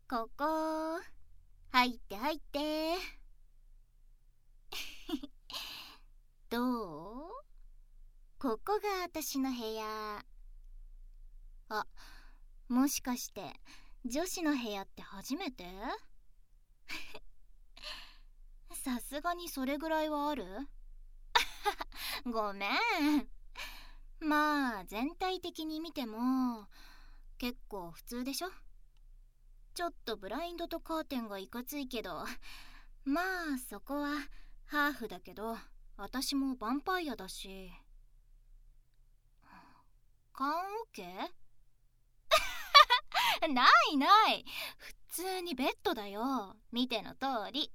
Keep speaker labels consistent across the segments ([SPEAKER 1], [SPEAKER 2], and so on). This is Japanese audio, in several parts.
[SPEAKER 1] ここ入って入ってどう？ここが私の部屋。あ、もしかして女子の部屋って初めて？さすがにそれぐらいはある？ごめん。まあ全体的に見ても結構普通でしょ。ちょっとブラインドとカーテンがいかついけど、まあそこはハーフだけど、私もヴァンパイアだし。缶オケ？ないない、普通にベッドだよ、見ての通り。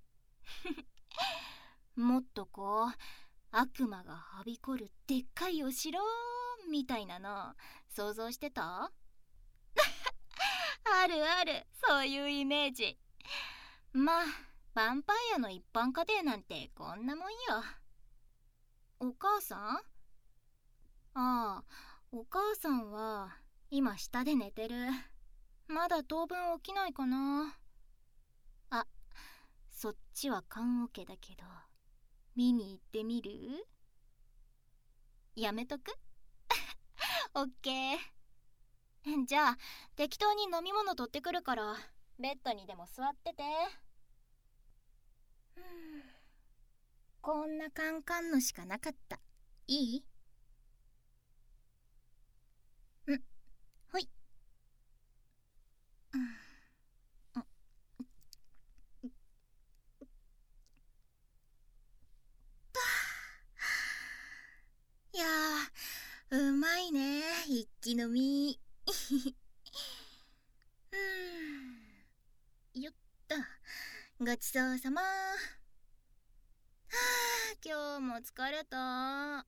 [SPEAKER 1] もっとこう悪魔がはびこるでっかいお城みたいなの想像してた？あるある、そういうイメージ。まあヴァンパイアの一般家庭なんてこんなもんよ。お母さん？ああ、お母さんは今下で寝てる。まだ当分起きないかな。あ、そっちは棺桶だけど見に行ってみる？やめとく？オッケー。じゃあ適当に飲み物取ってくるからベッドにでも座ってて。こんなカンカンのしかなかった。いい？ほい。いやー、うまいね、一気飲み。よっと、ごちそうさま。今日も疲れた。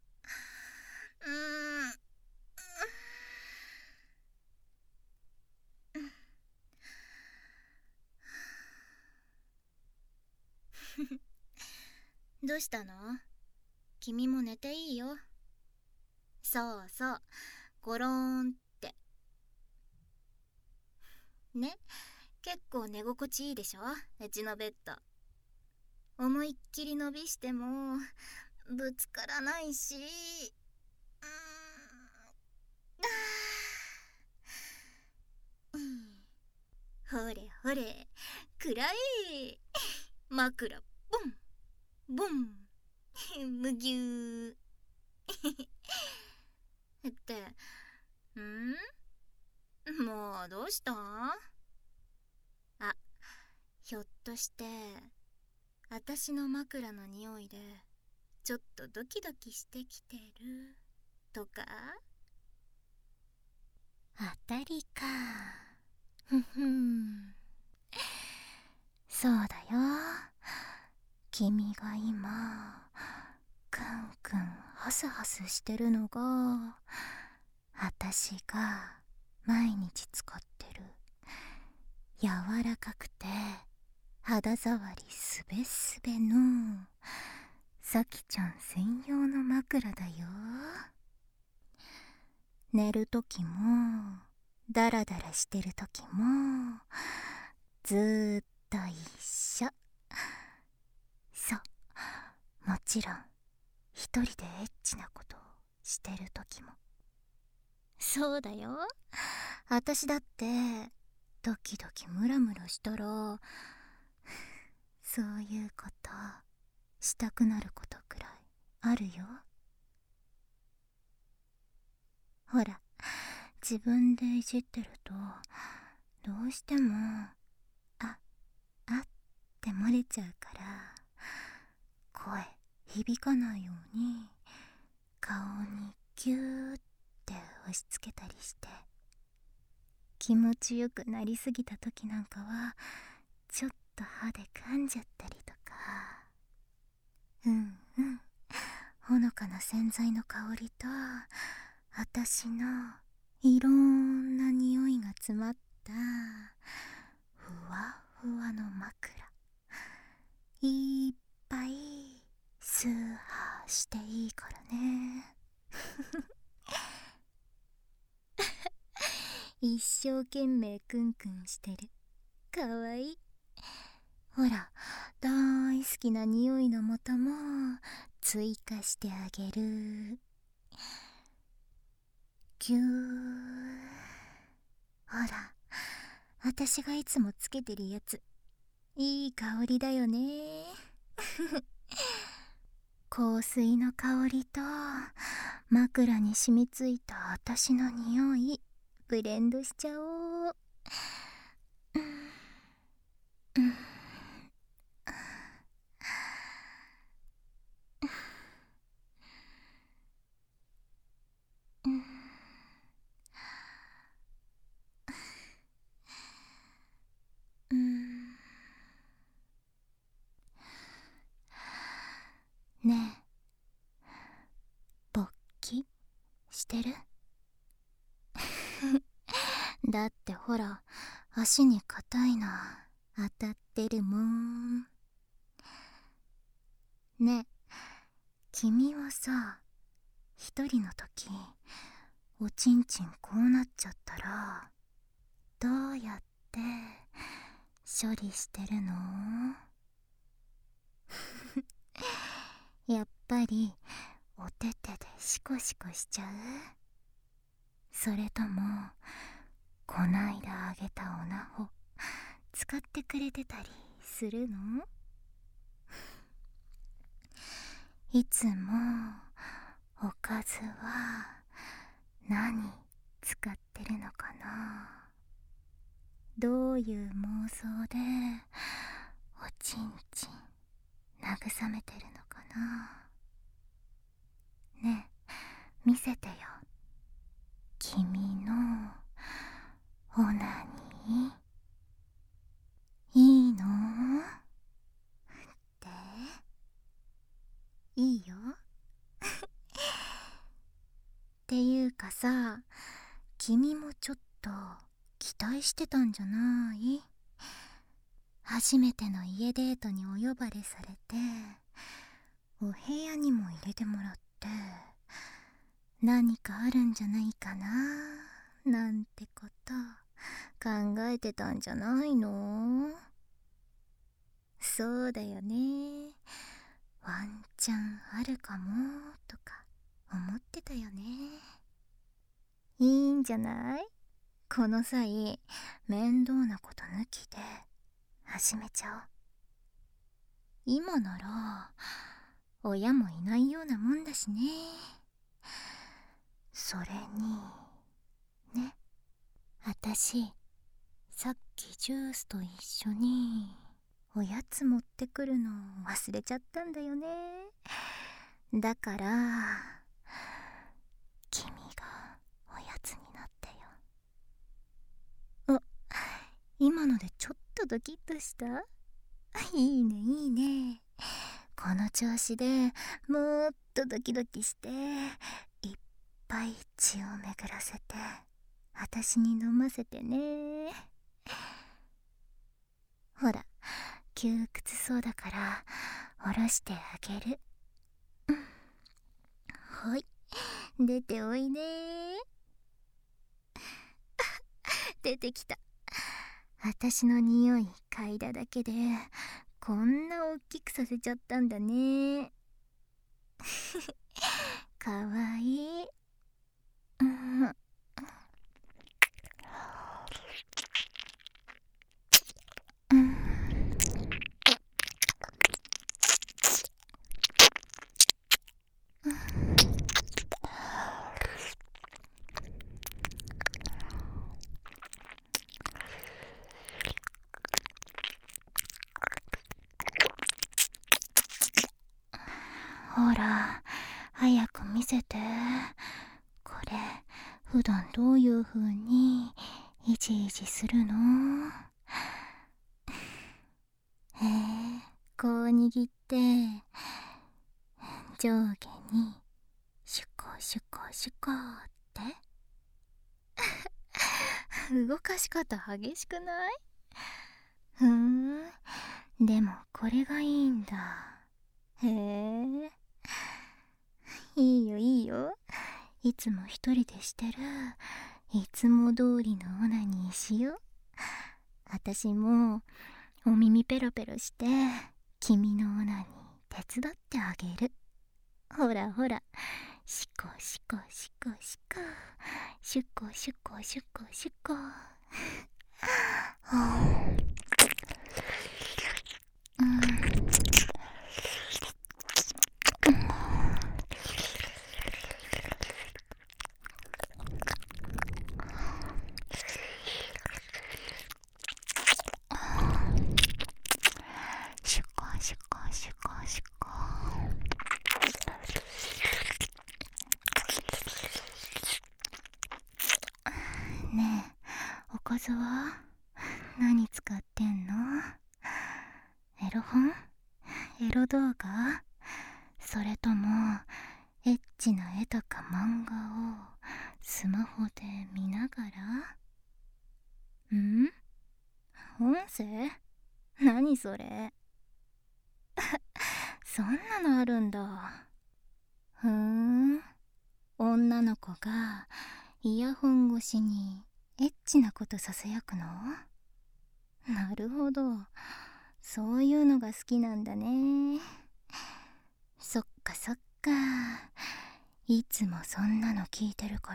[SPEAKER 1] どうしたの？君も寝ていいよ。そうそう、ゴローンって。ね、結構寝心地いいでしょ、うちのベッド。思いっきり伸びしてもぶつからないし。ほれほれ、くらえ。枕ボンボンむぎゅー。ってもうどうした？あ、ひょっとして私の枕の匂いでちょっとドキドキしてきてるとか？当たりか。ふふん、そうだよ。君が今クンクンハスハスしてるのが私が毎日使ってる柔らかくて肌触りすべすべのさきちゃん専用の枕だよ。寝るときもダラダラしてるときもずーっと一緒。そう、もちろん一人でエッチなことをしてるときも。そうだよ、私だってドキドキムラムラしたらそういうことしたくなることくらいあるよ。ほら、自分でいじってるとどうしてもあって漏れちゃうから、声響かないように顔にギューって押し付けたりして、気持ちよくなりすぎた時なんかはちょっと歯で噛んじゃったりとか。ほのかな洗剤の香りと私のいろんな匂いが詰まったふわふわの枕、いっぱいスーハーしていいからね。一生懸命クンクンしてる。 かわいい。ほら、大好きな匂いの素も追加してあげる。ぎゅー。ほら、私がいつもつけてるやつ、いい香りだよね。香水の香りと枕に染みついた私の匂い、ブレンドしちゃおう。ねえ、勃起してる？だってほら、足に硬いの当たってるもん。ねえ、君はさ、一人の時おちんちんこうなっちゃったらどうやって処理してるの？やっぱりお手手でシコシコしちゃう？それともこないだあげたオナホ使ってくれてたりするの？いつもおかずは何使ってるのかな？どういう妄想でおちんちん慰めてるのかな？ねえ、見せてよ。君のオナニーいいの？っていいよ。っていうかさ、君もちょっと期待してたんじゃない？初めての家デートにお呼ばれされて、お部屋にも入れてもらって、何かあるんじゃないかななんてこと考えてたんじゃないの？そうだよね。ワンチャンあるかもとか思ってたよね。いいんじゃない？この際面倒なこと抜きで始めちゃおう。今なら親もいないようなもんだしね。それにね、あたしさっきジュースと一緒におやつ持ってくるの忘れちゃったんだよね。だから君がおやつになってよ。あ、今のでちょっとドキッとした？いいねいいね。この調子でもっとドキドキしていっぱい血を巡らせて私に飲ませてね。ほら、窮屈そうだから下ろしてあげる。ほい、出ておいで。出てきた。私の匂い嗅いだだけでこんな大きくさせちゃったんだね。かわいい。うん、うん、ほら早く見せて。これ普段どういう風にイジイジするの？こう握って上下にシュコシュコシュコって動かし方激しくない？ふーん、でもこれがいいんだ。へえ、いいよいいよ。いつも一人でしてるいつも通りのオナニーしよう。 私もお耳ペロペロして君のオナニー手伝ってあげる。ほらほら、シコシコシコシコ、シュコシュコシュコシュコ。シュコシュコシュコシュコ。ねえ、おかずは何使ってんの？エロ本？エロ動画？それともエッチな絵とか漫画をスマホで見ながら？音声？何それ？そんなのあるんだ。女の子がイヤホン越しにエッチなことささやくの？なるほど、そういうのが好きなんだね。そっかそっか、いつもそんなの聞いてるから、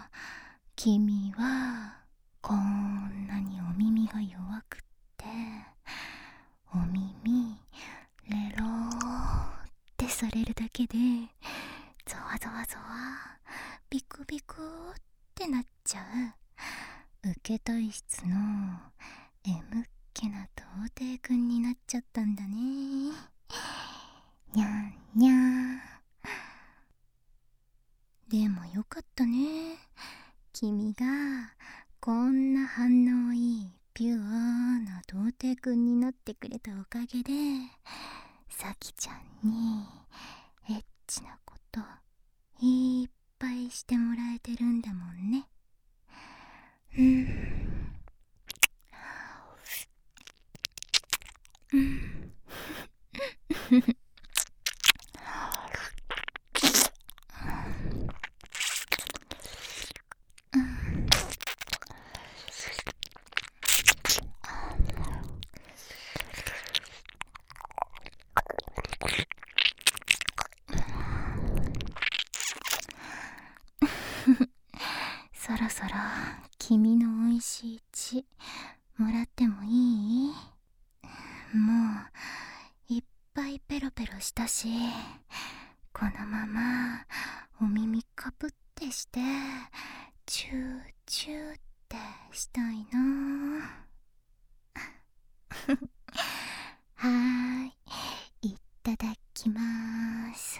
[SPEAKER 1] 君はこんなにお耳が弱くって、お耳レローってされるだけでゾワゾワゾワ、ビクビクってなっちゃう受け体質の M っ気な童貞くんになっちゃったんだね。にゃんにゃん。でもよかったね、君がこんな反応いいピュアな童貞くんになってくれたおかげで、さきちゃんにエッチなこといっぱいしてもらえてるんだもんね。そろそろ君のおいしい血もらってもいい？もういっぱいペロペロしたし、このままお耳かぶってしてチューチューってしたいな。はーい、いただきまーす。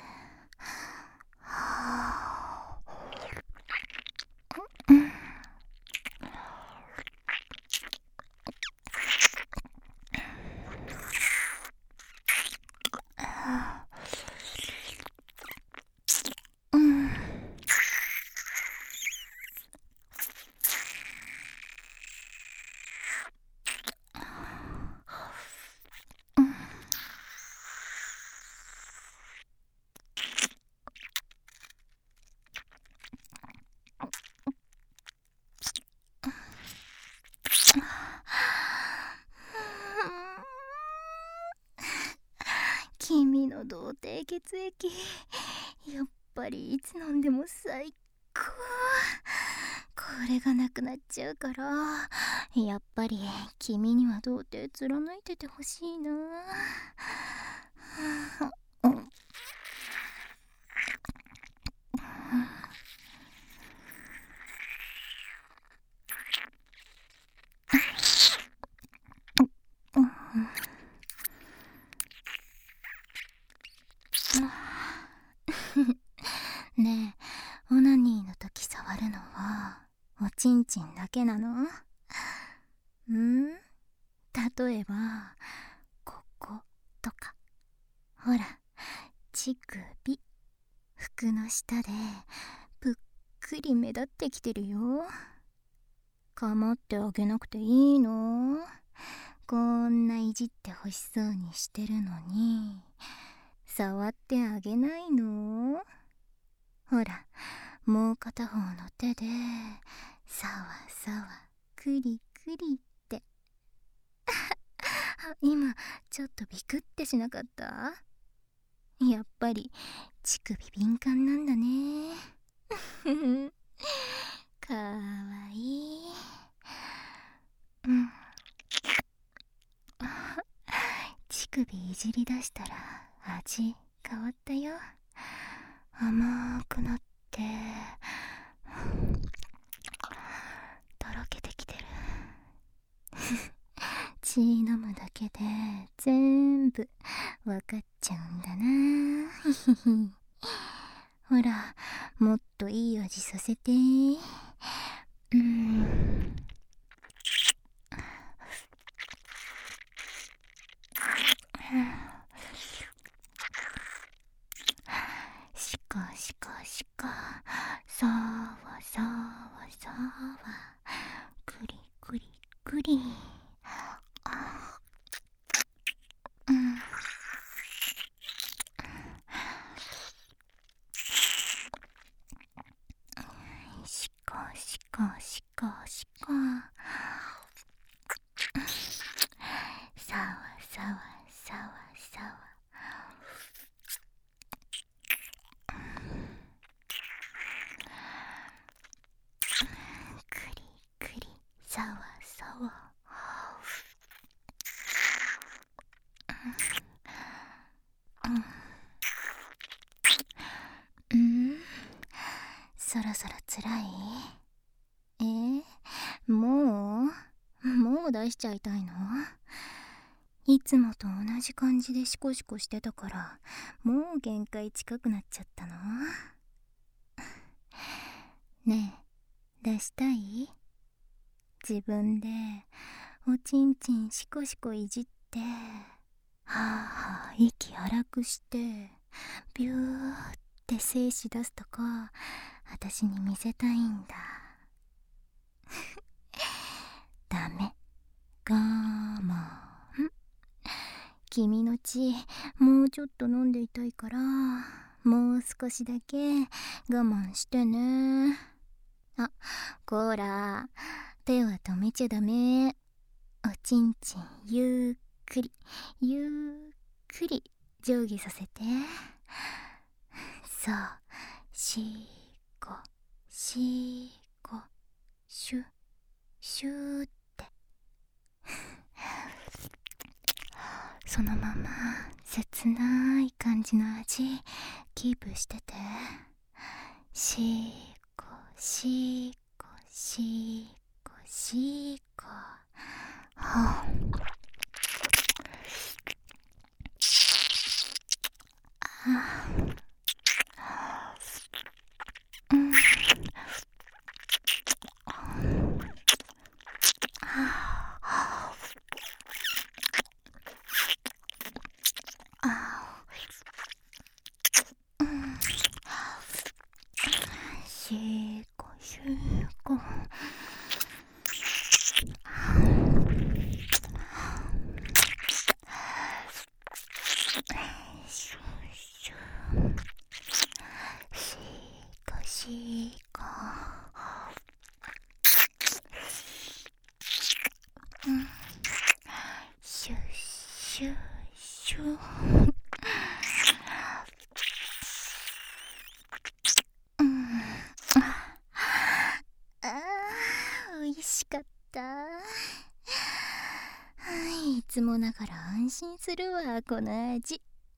[SPEAKER 1] 君の童貞血液、やっぱりいつ飲んでも最高。これがなくなっちゃうから、やっぱり君には童貞貫いててほしいな。ねえ、オナニーの時触るのはおちんちんだけなの？例えばこことか、ほら乳首、服の下でぷっくり目立ってきてるよ。構ってあげなくていいの？こんないじってほしそうにしてるのに触ってあげないの？ほら、もう片方の手でさわさわくりくりってちょっとビクってしなかった？やっぱり乳首敏感なんだね。かわいい。乳首いじり出したら味変わったよ。甘くなってとろけてきてる。血飲むだけで全部わかっちゃうんだな。ほら、もっといい味させて。しかしかしか、さわさわさわ、くりくりくり。しかしかしかしか、さわさわさわさわ。くりくりさわさわ。そろそろつらい？もう出しちゃいたいの？いつもと同じ感じでシコシコしてたから、もう限界近くなっちゃったの？ねえ、出したい？自分でおちんちんシコシコいじって、はあはあ息荒くしてビューって精子出すとこ、私に見せたいんだ。ダメ、我慢。君の血もうちょっと飲んでいたいから、もう少しだけ我慢してね。あ、こら、手は止めちゃダメ。おちんちんゆっくりゆっくり上下させて。そう、しこしこシュシューって。そのまま切ない感じの味キープしてて。しこしこしこしこ。はあ、しこしこ。シュシュしこしこ。シュシュシュ。美味しかった。いつもながら安心するわ、この味。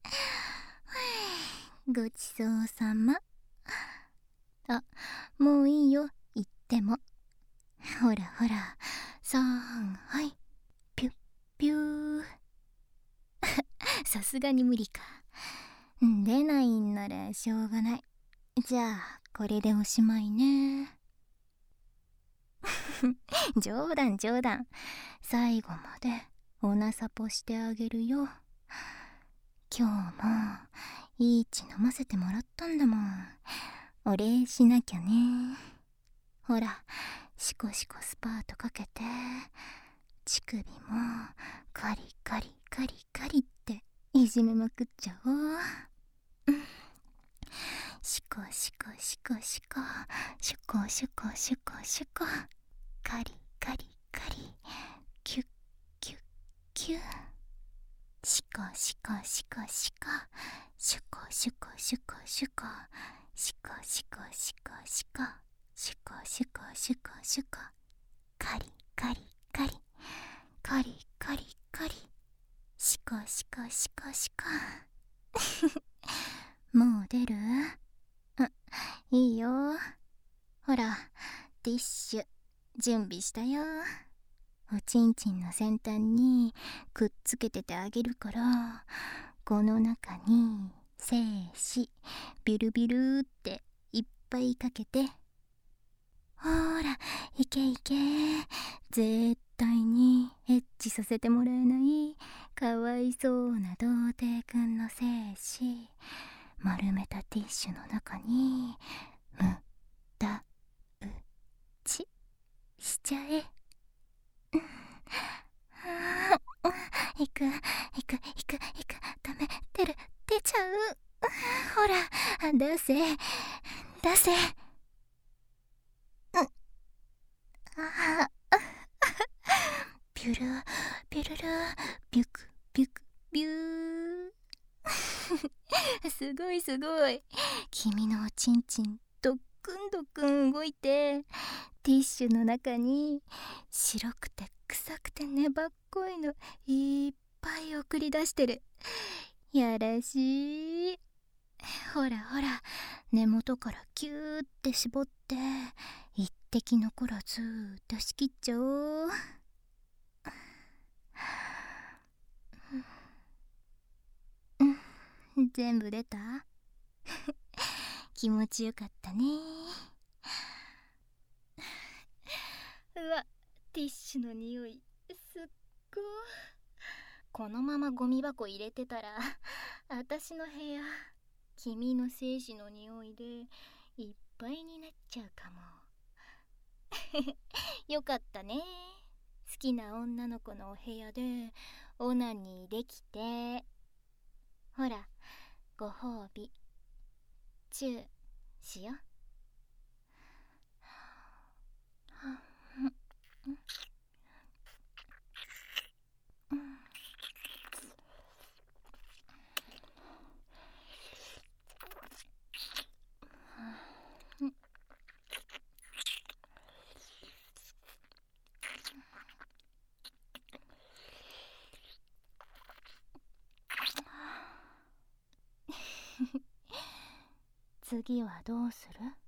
[SPEAKER 1] ごちそうさま。あ、もういいよ、言っても。ほらほら、はい、ピュッピュー。さすがに無理か。出ないんならしょうがない。じゃあこれでおしまいね。冗談冗談。最後までおなさぽしてあげるよ。今日もいい血飲ませてもらったんだもん。お礼しなきゃね。ほら、シコシコスパートかけて、乳首もカリカリカリカリっていじめまくっちゃおう。シコシコシコシコ、シュコシュコシュコシュコ、カリカリカリ、キュッキュッキュッ。 シコシコシコシュコシュコシュコシュコシコシコシコシコシュコシュコシュコシュコカリカリカリカリカリカリシコシコシコシコもう出る？いいよ。ほら、ティッシュ準備したよ。おちんちんの先端にくっつけててあげるから、この中に精子ビュルビュルっていっぱいかけて。ほら、いけいけ。絶対にエッチさせてもらえないかわいそうな童貞くんの精子、丸めたティッシュの中にむだうちしちゃえ。いくダメ、出ちゃう。ほら、出せ出せ。ビュルビュルルビュクビュクビューすごいすごい。君のおちんちんドックンドックン動いて、ティッシュの中に白くて臭くて粘っこいのいっぱい送り出してる。やらしい。ほらほら、根元からキューって絞って一滴残らず出し切っちゃおう。全部出た？気持ちよかったね。うわ、ティッシュの匂いすっごい。このままゴミ箱入れてたら私の部屋君の精子の匂いでいっぱいになっちゃうかも。よかったね。好きな女の子のお部屋でオナニーできて。ほら、ご褒美チューしよ。次はどうする？